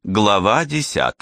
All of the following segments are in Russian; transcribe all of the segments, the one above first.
Глава 10.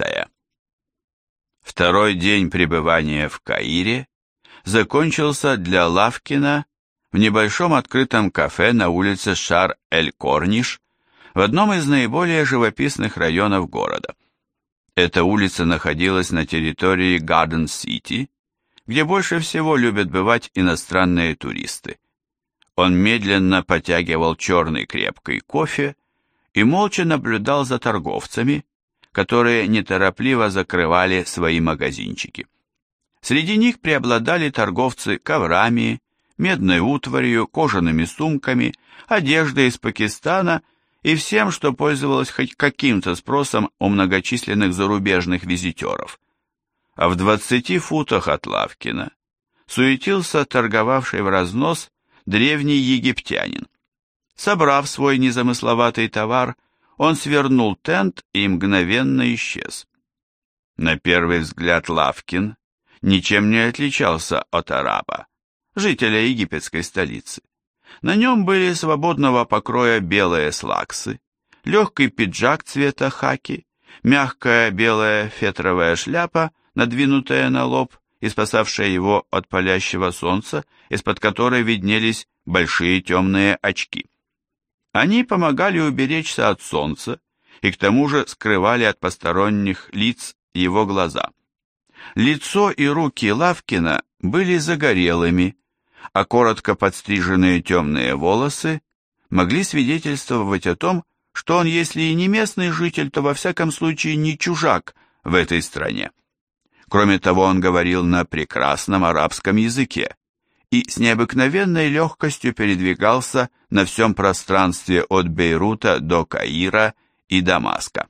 Второй день пребывания в Каире закончился для Лавкина в небольшом открытом кафе на улице Шар-эль-Корниш в одном из наиболее живописных районов города. Эта улица находилась на территории Гарден-Сити, где больше всего любят бывать иностранные туристы. Он медленно потягивал черный крепкий кофе и молча наблюдал за торговцами, которые неторопливо закрывали свои магазинчики. Среди них преобладали торговцы коврами, медной утварью, кожаными сумками, одеждой из Пакистана и всем, что пользовалось хоть каким-то спросом у многочисленных зарубежных визитеров. А в 20 футах от Лавкина суетился торговавший в разнос древний египтянин. Собрав свой незамысловатый товар, он свернул тент и мгновенно исчез. На первый взгляд Лавкин ничем не отличался от араба, жителя египетской столицы. На нем были свободного покроя белые слаксы, легкий пиджак цвета хаки, мягкая белая фетровая шляпа, надвинутая на лоб и спасавшая его от палящего солнца, из-под которой виднелись большие темные очки. Они помогали уберечься от солнца и к тому же скрывали от посторонних лиц его глаза. Лицо и руки Лавкина были загорелыми, а коротко подстриженные темные волосы могли свидетельствовать о том, что он, если и не местный житель, то во всяком случае не чужак в этой стране. Кроме того, он говорил на прекрасном арабском языке и с необыкновенной легкостью передвигался на всем пространстве от Бейрута до Каира и Дамаска.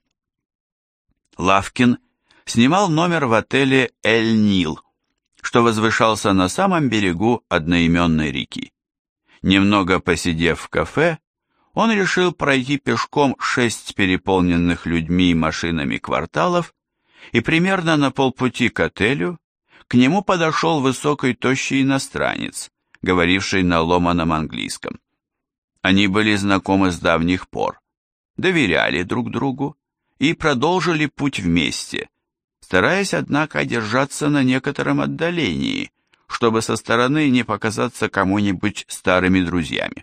Лавкин снимал номер в отеле «Эль-Нил», что возвышался на самом берегу одноименной реки. Немного посидев в кафе, он решил пройти пешком 6 переполненных людьми и машинами кварталов, и примерно на полпути к отелю к нему подошел высокий тощий иностранец, говоривший на ломаном английском. Они были знакомы с давних пор, доверяли друг другу и продолжили путь вместе, стараясь, однако, держаться на некотором отдалении, чтобы со стороны не показаться кому-нибудь старыми друзьями.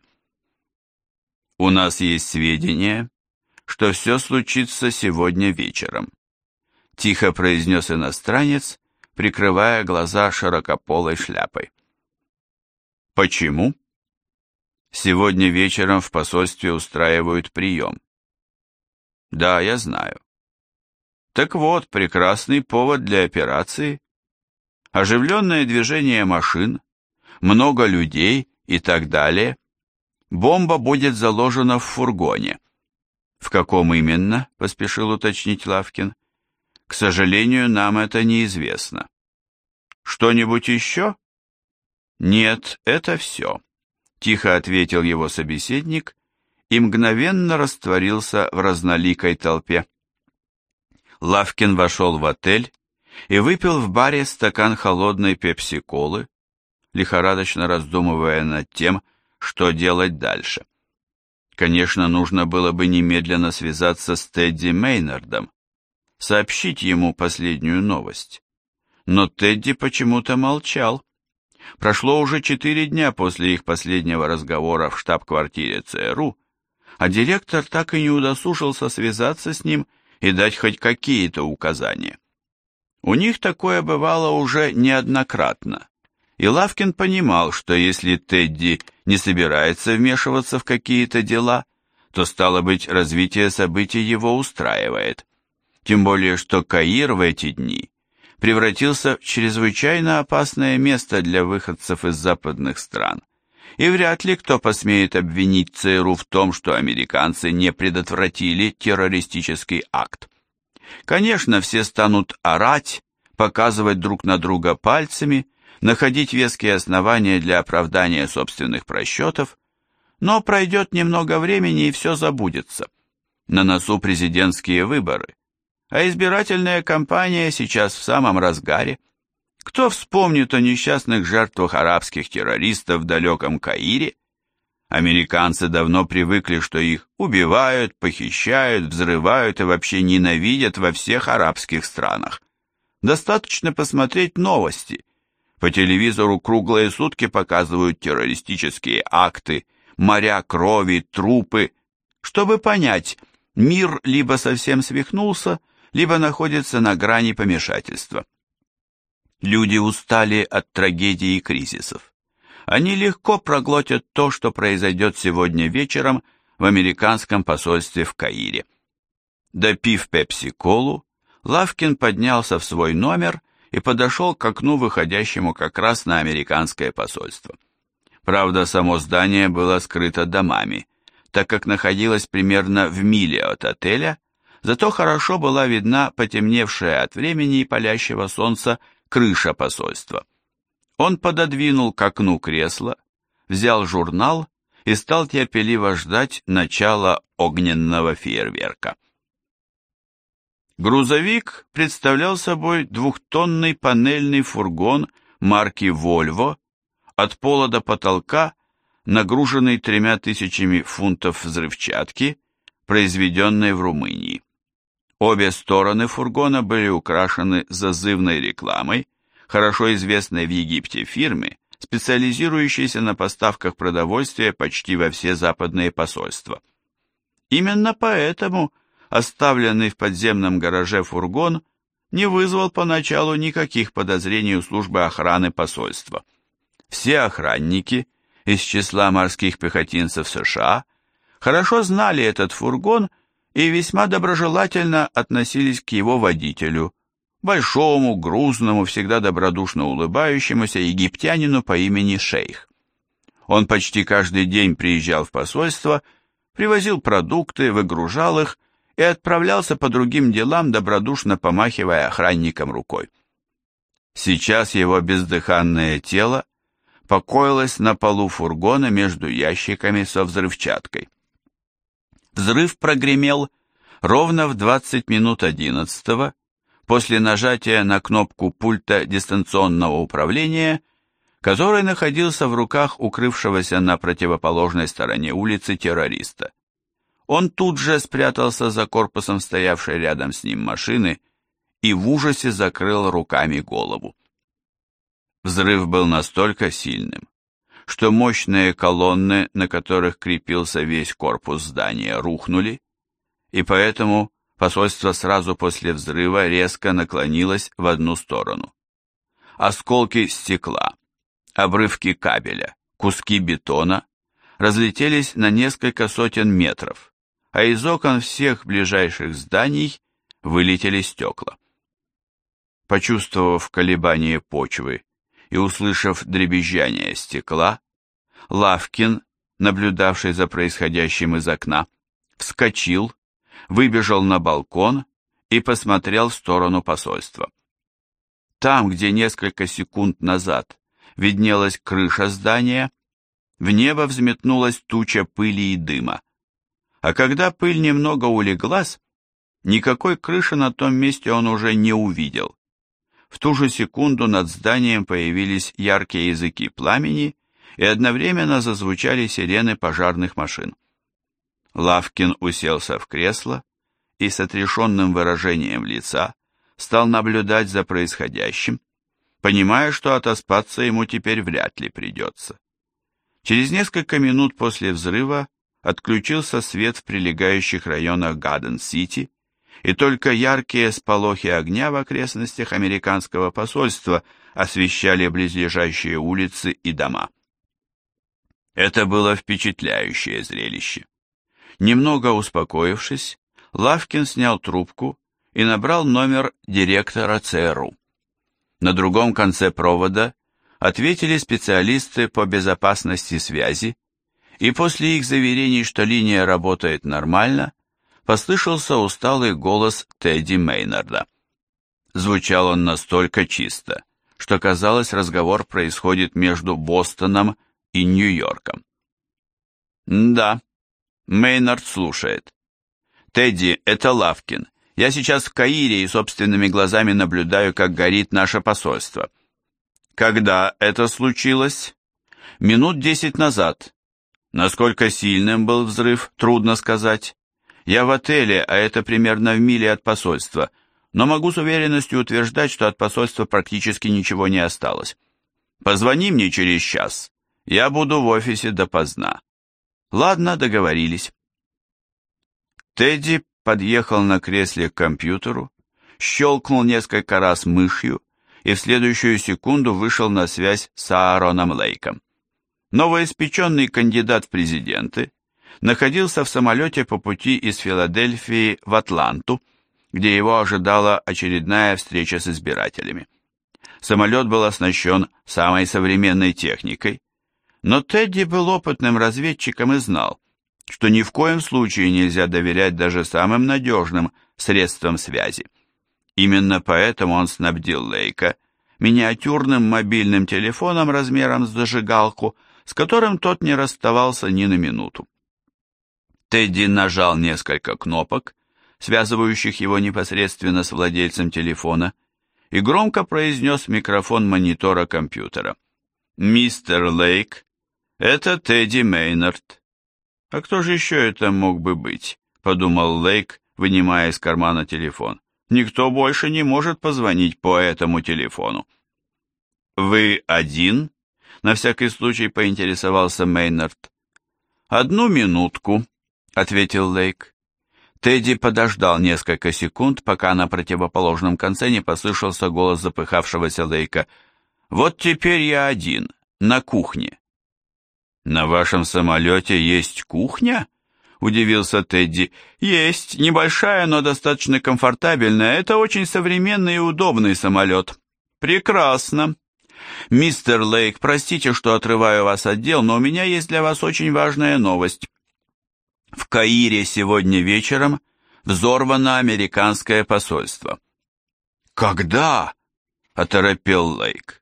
«У нас есть сведения, что все случится сегодня вечером», тихо произнес иностранец, прикрывая глаза широкополой шляпой. «Почему?» «Сегодня вечером в посольстве устраивают прием». «Да, я знаю». «Так вот, прекрасный повод для операции. Оживленное движение машин, много людей и так далее. Бомба будет заложена в фургоне». «В каком именно?» – поспешил уточнить Лавкин. «К сожалению, нам это неизвестно». «Что-нибудь еще?» «Нет, это все», — тихо ответил его собеседник и мгновенно растворился в разноликой толпе. Лавкин вошел в отель и выпил в баре стакан холодной пепси-колы, лихорадочно раздумывая над тем, что делать дальше. Конечно, нужно было бы немедленно связаться с Тедди Мейнардом, сообщить ему последнюю новость. Но Тедди почему-то молчал. Прошло уже 4 дня после их последнего разговора в штаб-квартире ЦРУ, а директор так и не удосужился связаться с ним и дать хоть какие-то указания. У них такое бывало уже неоднократно, и Лавкин понимал, что если Тедди не собирается вмешиваться в какие-то дела, то, стало быть, развитие событий его устраивает. Тем более, что Каир в эти дни превратился в чрезвычайно опасное место для выходцев из западных стран, и вряд ли кто посмеет обвинить ЦРУ в том, что американцы не предотвратили террористический акт. Конечно, все станут орать, показывать друг на друга пальцами, находить веские основания для оправдания собственных просчетов, но пройдет немного времени и все забудется. На носу президентские выборы, а избирательная кампания сейчас в самом разгаре. Кто вспомнит о несчастных жертвах арабских террористов в далеком Каире? Американцы давно привыкли, что их убивают, похищают, взрывают и вообще ненавидят во всех арабских странах. Достаточно посмотреть новости. По телевизору круглые сутки показывают террористические акты, моря крови, трупы, чтобы понять, мир либо совсем свихнулся, либо находится на грани помешательства. Люди устали от трагедий и кризисов. Они легко проглотят то, что произойдет сегодня вечером в американском посольстве в Каире. Допив пепси-колу, Лавкин поднялся в свой номер и подошел к окну, выходящему как раз на американское посольство. Правда, само здание было скрыто домами, так как находилось примерно в миле от отеля, зато хорошо была видна потемневшая от времени и палящего солнца крыша посольства. Он пододвинул к окну кресло, взял журнал и стал терпеливо ждать начала огненного фейерверка. Грузовик представлял собой двухтонный панельный фургон марки Volvo, от пола до потолка нагруженный 3000 фунтов взрывчатки, произведенной в Румынии. Обе стороны фургона были украшены зазывной рекламой, хорошо известной в Египте фирме, специализирующейся на поставках продовольствия почти во все западные посольства. Именно поэтому оставленный в подземном гараже фургон не вызвал поначалу никаких подозрений у службы охраны посольства. Все охранники из числа морских пехотинцев США хорошо знали этот фургон и весьма доброжелательно относились к его водителю, большому, грузному, всегда добродушно улыбающемуся египтянину по имени Шейх. Он почти каждый день приезжал в посольство, привозил продукты, выгружал их и отправлялся по другим делам, добродушно помахивая охранникам рукой. Сейчас его бездыханное тело покоилось на полу фургона между ящиками со взрывчаткой. Взрыв прогремел ровно в 20 минут 11 после нажатия на кнопку пульта дистанционного управления, который находился в руках укрывшегося на противоположной стороне улицы террориста. Он тут же спрятался за корпусом стоявшей рядом с ним машины и в ужасе закрыл руками голову. Взрыв был настолько сильным, что мощные колонны, на которых крепился весь корпус здания, рухнули, и поэтому посольство сразу после взрыва резко наклонилось в одну сторону. Осколки стекла, обрывки кабеля, куски бетона разлетелись на несколько сотен метров, а из окон всех ближайших зданий вылетели стекла. Почувствовав колебание почвы и услышав дребезжание стекла, Лавкин, наблюдавший за происходящим из окна, вскочил, выбежал на балкон и посмотрел в сторону посольства. Там, где несколько секунд назад виднелась крыша здания, в небо взметнулась туча пыли и дыма. А когда пыль немного улеглась, никакой крыши на том месте он уже не увидел. В ту же секунду над зданием появились яркие языки пламени, и одновременно зазвучали сирены пожарных машин. Лавкин уселся в кресло и с отрешенным выражением лица стал наблюдать за происходящим, понимая, что отоспаться ему теперь вряд ли придется. Через несколько минут после взрыва отключился свет в прилегающих районах Гаден-Сити, и только яркие сполохи огня в окрестностях американского посольства освещали близлежащие улицы и дома. Это было впечатляющее зрелище. Немного успокоившись, Лавкин снял трубку и набрал номер директора ЦРУ. На другом конце провода ответили специалисты по безопасности связи, и после их заверений, что линия работает нормально, послышался усталый голос Тедди Мейнарда. Звучал он настолько чисто, что казалось, разговор происходит между Бостоном и Нью-Йорком. «Да, Мейнард слушает. Тедди, это Лавкин. Я сейчас в Каире и собственными глазами наблюдаю, как горит наше посольство». «Когда это случилось?» «Минут 10 назад. Насколько сильным был взрыв, трудно сказать. Я в отеле, а это примерно в миле от посольства, но могу с уверенностью утверждать, что от посольства практически ничего не осталось. Позвони мне через час. Я буду в офисе допоздна. Ладно, договорились. Тедди подъехал на кресле к компьютеру, щелкнул несколько раз мышью и в следующую секунду вышел на связь с Аароном Лейком. Новоиспеченный кандидат в президенты находился в самолете по пути из Филадельфии в Атланту, где его ожидала очередная встреча с избирателями. Самолет был оснащен самой современной техникой, но Тедди был опытным разведчиком и знал, что ни в коем случае нельзя доверять даже самым надежным средствам связи. Именно поэтому он снабдил Лейка миниатюрным мобильным телефоном размером с зажигалку, с которым тот не расставался ни на минуту. Тедди нажал несколько кнопок, связывающих его непосредственно с владельцем телефона, и громко произнес в микрофон монитора компьютера: «Мистер Лейк, это Тедди Мейнард». «А кто же еще это мог бы быть?» — подумал Лейк, вынимая из кармана телефон. «Никто больше не может позвонить по этому телефону». «Вы один?» — на всякий случай поинтересовался Мейнард. «Одну минутку», — ответил Лейк. Тедди подождал несколько секунд, пока на противоположном конце не послышался голос запыхавшегося Лейка. «Вот теперь я один, на кухне». «На вашем самолете есть кухня?» — удивился Тедди. «Есть, небольшая, но достаточно комфортабельная. Это очень современный и удобный самолет». «Прекрасно. Мистер Лейк, простите, что отрываю вас от дел, но у меня есть для вас очень важная новость. В Каире сегодня вечером взорвано американское посольство». «Когда?» — оторопел Лейк.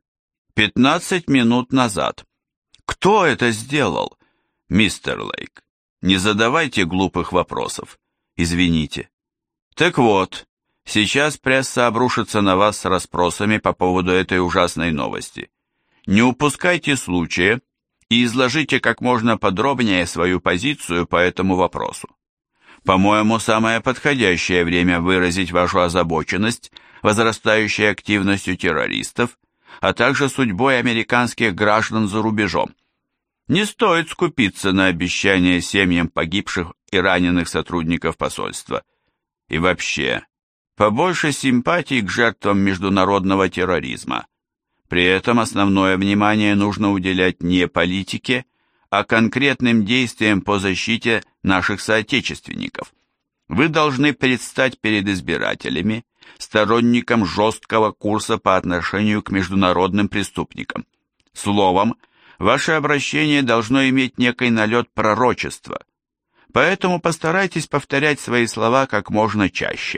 15 минут назад. «Кто это сделал?» «Мистер Лейк, не задавайте глупых вопросов. Извините». «Так вот, сейчас пресса обрушится на вас с расспросами по поводу этой ужасной новости. Не упускайте случая и изложите как можно подробнее свою позицию по этому вопросу. По-моему, самое подходящее время выразить вашу озабоченность возрастающей активностью террористов, а также судьбой американских граждан за рубежом. Не стоит скупиться на обещания семьям погибших и раненых сотрудников посольства. И вообще, побольше симпатий к жертвам международного терроризма. При этом основное внимание нужно уделять не политике, а конкретным действиям по защите наших соотечественников. Вы должны предстать перед избирателями сторонником жесткого курса по отношению к международным преступникам. Словом, ваше обращение должно иметь некий налет пророчества. Поэтому постарайтесь повторять свои слова как можно чаще.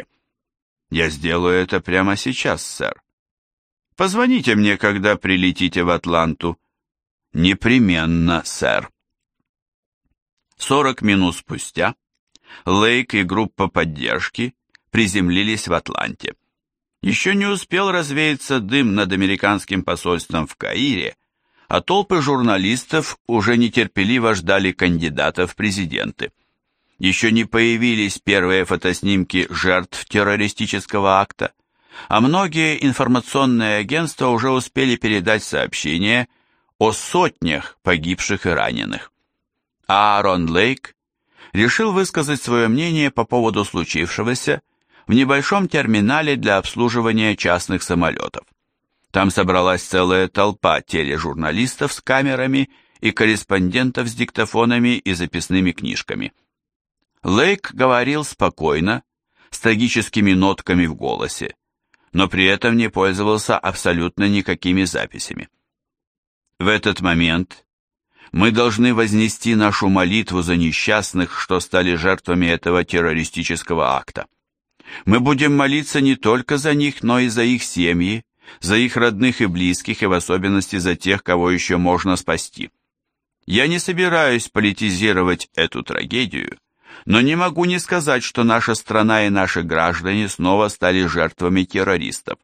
Я сделаю это прямо сейчас, сэр. Позвоните мне, когда прилетите в Атланту. Непременно, сэр. 40 минут спустя Лейк и группа поддержки приземлились в Атланте. Еще не успел развеяться дым над американским посольством в Каире, а толпы журналистов уже нетерпеливо ждали кандидатов в президенты. Еще не появились первые фотоснимки жертв террористического акта, а многие информационные агентства уже успели передать сообщения о сотнях погибших и раненых. Аарон Лейк решил высказать свое мнение по поводу случившегося в небольшом терминале для обслуживания частных самолетов. Там собралась целая толпа тележурналистов с камерами и корреспондентов с диктофонами и записными книжками. Лейк говорил спокойно, с трагическими нотками в голосе, но при этом не пользовался абсолютно никакими записями. В этот момент мы должны вознести нашу молитву за несчастных, что стали жертвами этого террористического акта. Мы будем молиться не только за них, но и за их семьи, за их родных и близких, и в особенности за тех, кого еще можно спасти. Я не собираюсь политизировать эту трагедию, но не могу не сказать, что наша страна и наши граждане снова стали жертвами террористов.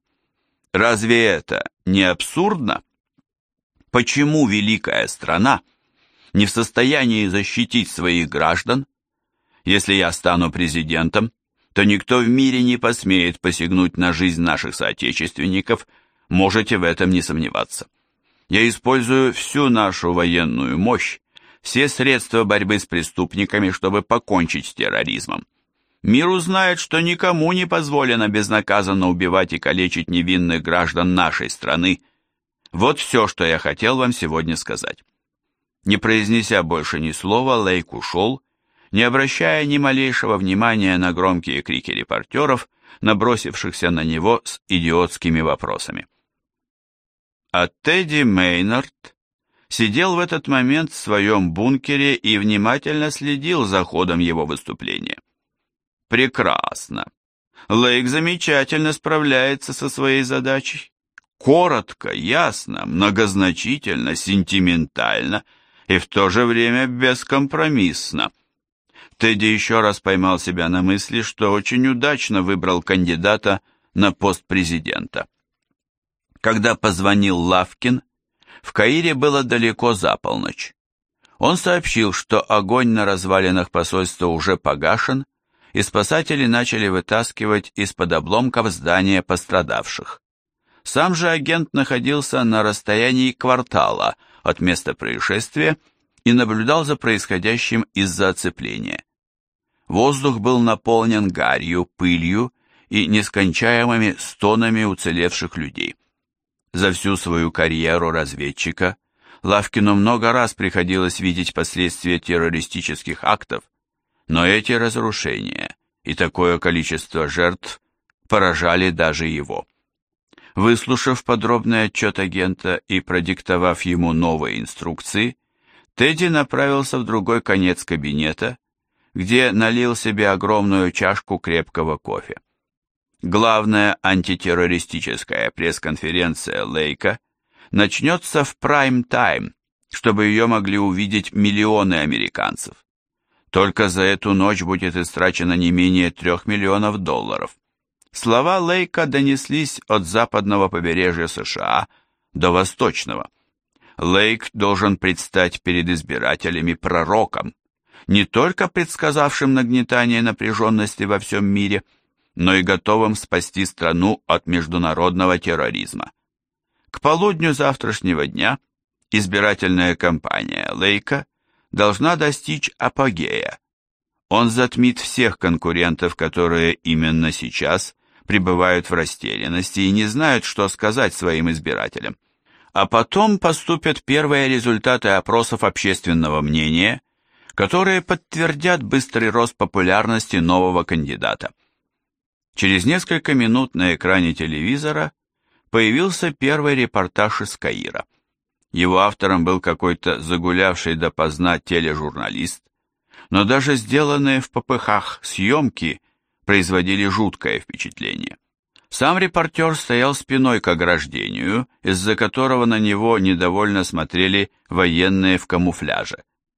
Разве это не абсурдно? Почему великая страна не в состоянии защитить своих граждан? Если я стану президентом, то никто в мире не посмеет посягнуть на жизнь наших соотечественников, можете в этом не сомневаться. Я использую всю нашу военную мощь, все средства борьбы с преступниками, чтобы покончить с терроризмом. Мир узнает, что никому не позволено безнаказанно убивать и калечить невинных граждан нашей страны. Вот все, что я хотел вам сегодня сказать. Не произнеся больше ни слова, Лейк ушел, не обращая ни малейшего внимания на громкие крики репортеров, набросившихся на него с идиотскими вопросами. А Тедди Мейнард сидел в этот момент в своем бункере и внимательно следил за ходом его выступления. Прекрасно. Лейк замечательно справляется со своей задачей. Коротко, ясно, многозначительно, сентиментально и в то же время бескомпромиссно. Тедди еще раз поймал себя на мысли, что очень удачно выбрал кандидата на пост президента. Когда позвонил Лавкин, в Каире было далеко за полночь. Он сообщил, что огонь на развалинах посольства уже погашен, и спасатели начали вытаскивать из-под обломков здания пострадавших. Сам же агент находился на расстоянии квартала от места происшествия и наблюдал за происходящим из-за оцепления. Воздух был наполнен гарью, пылью и нескончаемыми стонами уцелевших людей. За всю свою карьеру разведчика Лавкину много раз приходилось видеть последствия террористических актов, но эти разрушения и такое количество жертв поражали даже его. Выслушав подробный отчет агента и продиктовав ему новые инструкции, Тедди направился в другой конец кабинета, где налил себе огромную чашку крепкого кофе. Главная антитеррористическая пресс-конференция Лейка начнется в прайм-тайм, чтобы ее могли увидеть миллионы американцев. Только за эту ночь будет истрачено не менее $3 миллионов. Слова Лейка донеслись от западного побережья США до восточного. Лейк должен предстать перед избирателями пророком, не только предсказавшим нагнетание напряженности во всем мире, но и готовым спасти страну от международного терроризма. К полудню завтрашнего дня избирательная кампания Лейка должна достичь апогея. Он затмит всех конкурентов, которые именно сейчас пребывают в растерянности и не знают, что сказать своим избирателям. А потом поступят первые результаты опросов общественного мнения, которые подтвердят быстрый рост популярности нового кандидата. Через несколько минут на экране телевизора появился первый репортаж из Каира. Его автором был какой-то загулявший допоздна тележурналист, но даже сделанные в попыхах съемки производили жуткое впечатление. Сам репортер стоял спиной к ограждению, из-за которого на него недовольно смотрели военные в камуфляже.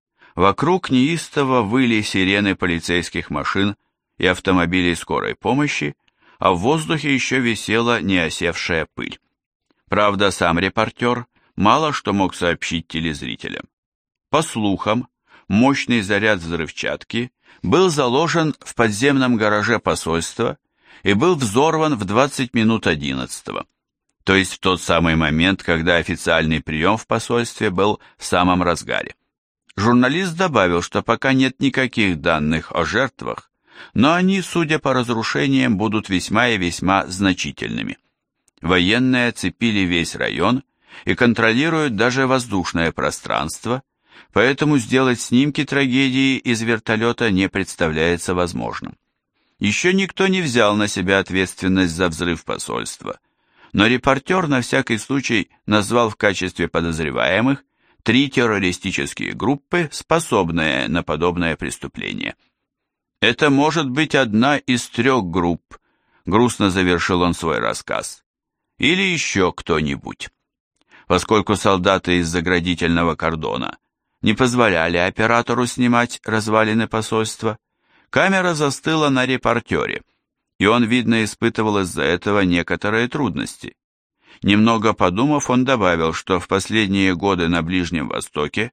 Вокруг неистово выли сирены полицейских машин и автомобилей скорой помощи, а в воздухе еще висела неосевшая пыль. Правда, сам репортер мало что мог сообщить телезрителям. По слухам, мощный заряд взрывчатки был заложен в подземном гараже посольства и был взорван в 20 минут 11-го, то есть в тот самый момент, когда официальный прием в посольстве был в самом разгаре. Журналист добавил, что пока нет никаких данных о жертвах, но они, судя по разрушениям, будут весьма и весьма значительными. Военные оцепили весь район и контролируют даже воздушное пространство, поэтому сделать снимки трагедии из вертолета не представляется возможным. Еще никто не взял на себя ответственность за взрыв посольства, но репортер на всякий случай назвал в качестве подозреваемых 3 террористические группы, способные на подобное преступление. «Это может быть одна из 3 групп», — грустно завершил он свой рассказ. «Или еще кто-нибудь». Поскольку солдаты из заградительного кордона не позволяли оператору снимать развалины посольства, камера застыла на репортере, и он, видно, испытывал из-за этого некоторые трудности. Немного подумав, он добавил, что в последние годы на Ближнем Востоке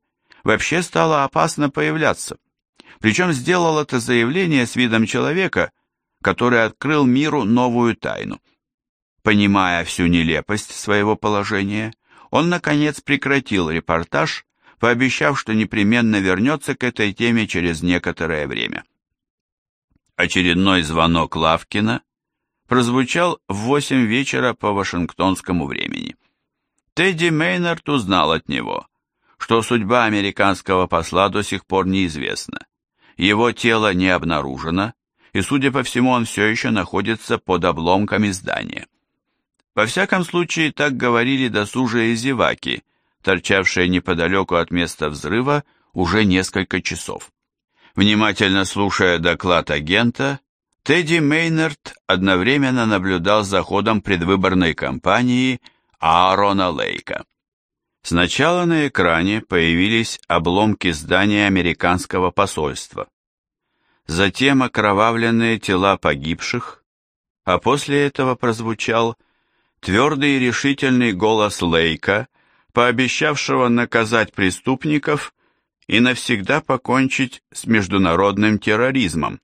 вообще стало опасно появляться. Причем сделал это заявление с видом человека, который открыл миру новую тайну. Понимая всю нелепость своего положения, он, наконец, прекратил репортаж, пообещав, что непременно вернется к этой теме через некоторое время. Очередной звонок Лавкина прозвучал в 8 вечера по вашингтонскому времени. Тедди Мейнард узнал от него, что судьба американского посла до сих пор неизвестна. Его тело не обнаружено, и, судя по всему, он все еще находится под обломками здания. Во всяком случае, так говорили досужие зеваки, торчавшие неподалеку от места взрыва уже несколько часов. Внимательно слушая доклад агента, Тедди Мейнард одновременно наблюдал за ходом предвыборной кампании Аарона Лейка. Сначала на экране появились обломки здания американского посольства. Затем окровавленные тела погибших, а после этого прозвучал твердый и решительный голос Лейка, пообещавшего наказать преступников и навсегда покончить с международным терроризмом.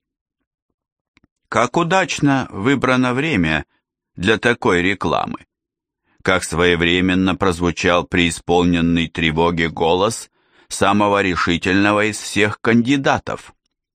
Как удачно выбрано время для такой рекламы. Как своевременно прозвучал преисполненный тревоги голос самого решительного из всех кандидатов.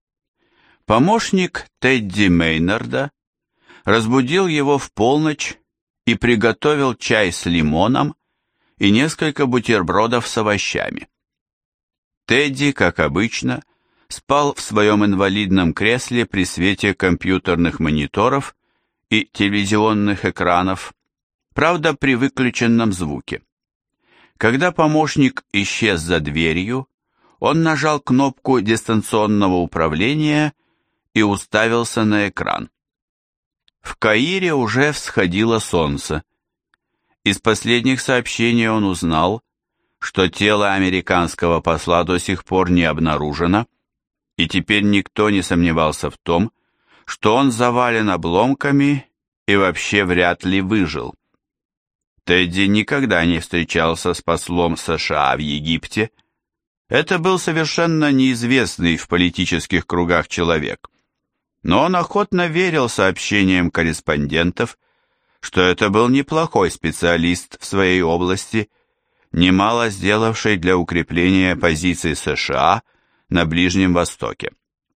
Помощник Тедди Мейнарда разбудил его в полночь и приготовил чай с лимоном и несколько бутербродов с овощами. Тедди, как обычно, спал в своем инвалидном кресле при свете компьютерных мониторов и телевизионных экранов, правда, при выключенном звуке. Когда помощник исчез за дверью, он нажал кнопку дистанционного управления и уставился на экран. В Каире уже всходило солнце. Из последних сообщений он узнал, что тело американского посла до сих пор не обнаружено, и теперь никто не сомневался в том, что он завален обломками и вообще вряд ли выжил. Тедди никогда не встречался с послом США в Египте. Это был совершенно неизвестный в политических кругах человек. Но он охотно верил сообщениям корреспондентов, что это был неплохой специалист в своей области, немало сделавший для укрепления позиций США на Ближнем Востоке.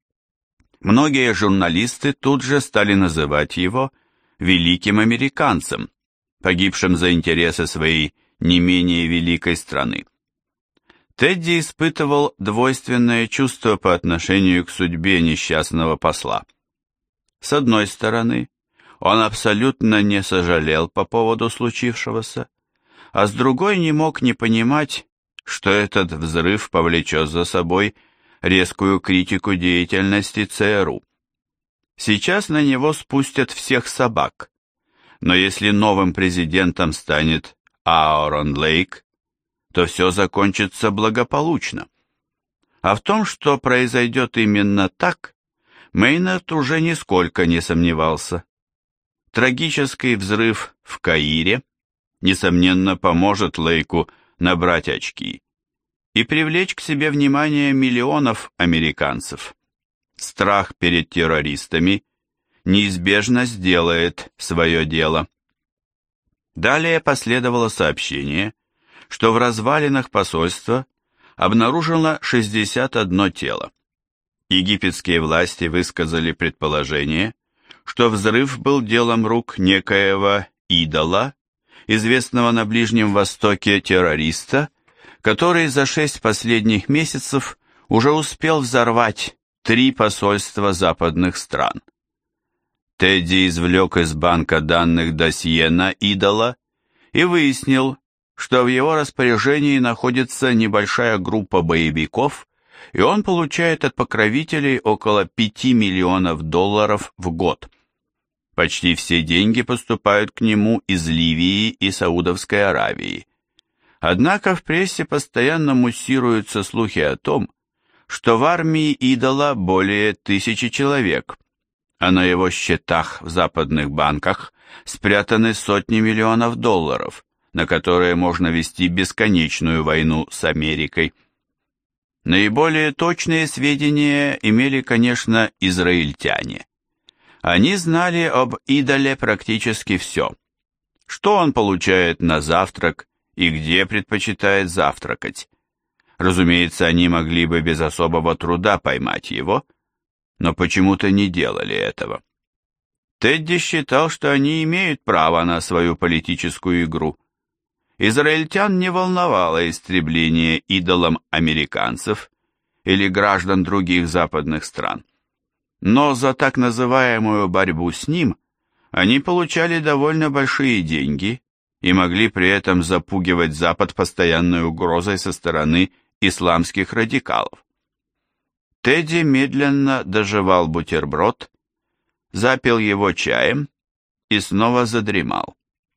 Многие журналисты тут же стали называть его великим американцем, погибшим за интересы своей не менее великой страны. Тедди испытывал двойственное чувство по отношению к судьбе несчастного посла. С одной стороны, он абсолютно не сожалел по поводу случившегося, а с другой не мог не понимать, что этот взрыв повлечет за собой резкую критику деятельности ЦРУ. Сейчас на него спустят всех собак, но если новым президентом станет Аарон Лейк, то все закончится благополучно. А в том, что произойдет именно так, Мейнард уже нисколько не сомневался. Трагический взрыв в Каире, несомненно, поможет Лейку набрать очки и привлечь к себе внимание миллионов американцев. Страх перед террористами неизбежно сделает свое дело. Далее последовало сообщение, что в развалинах посольства обнаружено 61 тело. Египетские власти высказали предположение, что взрыв был делом рук некоего идола, известного на Ближнем Востоке террориста, который за 6 последних месяцев уже успел взорвать 3 посольства западных стран. Тедди извлек из банка данных досье на идола и выяснил, что в его распоряжении находится небольшая группа боевиков, и он получает от покровителей около 5 миллионов долларов в год. Почти все деньги поступают к нему из Ливии и Саудовской Аравии. Однако в прессе постоянно муссируются слухи о том, что в армии идола более 1000 человек, а на его счетах в западных банках спрятаны сотни миллионов долларов, на которые можно вести бесконечную войну с Америкой. Наиболее точные сведения имели, конечно, израильтяне. Они знали об идоле практически все. Что он получает на завтрак и где предпочитает завтракать. Разумеется, они могли бы без особого труда поймать его, но почему-то не делали этого. Тедди считал, что они имеют право на свою политическую игру. Израильтян не волновало истребление идолом американцев или граждан других западных стран. Но за так называемую борьбу с ним они получали довольно большие деньги и могли при этом запугивать Запад постоянной угрозой со стороны исламских радикалов. Тедди медленно дожевал бутерброд, запил его чаем и снова задремал.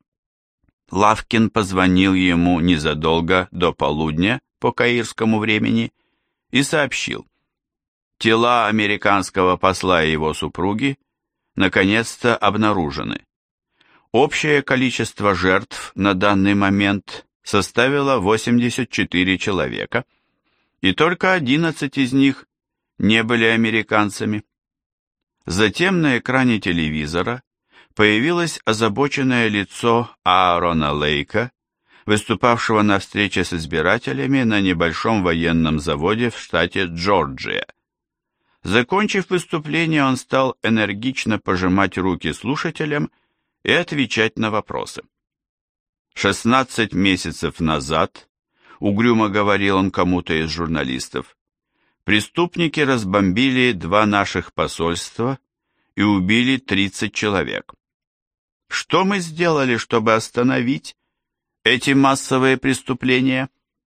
Лавкин позвонил ему незадолго до полудня по каирскому времени и сообщил: тела американского посла и его супруги наконец-то обнаружены. Общее количество жертв на данный момент составило 84 человека, и только 11 из них не были американцами. Затем на экране телевизора появилось озабоченное лицо Аарона Лейка, выступавшего на встрече с избирателями на небольшом военном заводе в штате Джорджия. Закончив выступление, он стал энергично пожимать руки слушателям и отвечать на вопросы. 16 месяцев назад, угрюмо говорил он кому-то из журналистов, преступники разбомбили 2 наших посольства и убили 30 человек. Что мы сделали, чтобы остановить эти массовые преступления?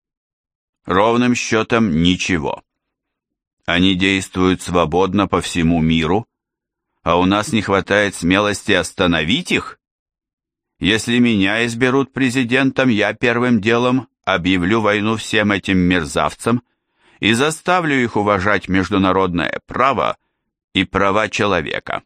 Ровным счетом ничего. Они действуют свободно по всему миру, а у нас не хватает смелости остановить их? Если меня изберут президентом, я первым делом объявлю войну всем этим мерзавцам и заставлю их уважать международное право и права человека.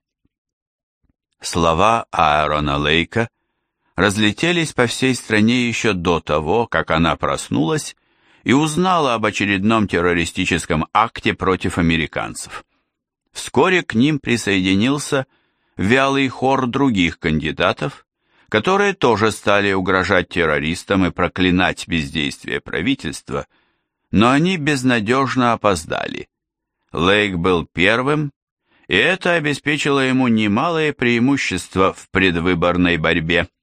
Слова Аарона Лейка разлетелись по всей стране еще до того, как она проснулась и узнала об очередном террористическом акте против американцев. Вскоре к ним присоединился вялый хор других кандидатов, которые тоже стали угрожать террористам и проклинать бездействие правительства, но они безнадежно опоздали. Лейк был первым, и это обеспечило ему немалое преимущество в предвыборной борьбе.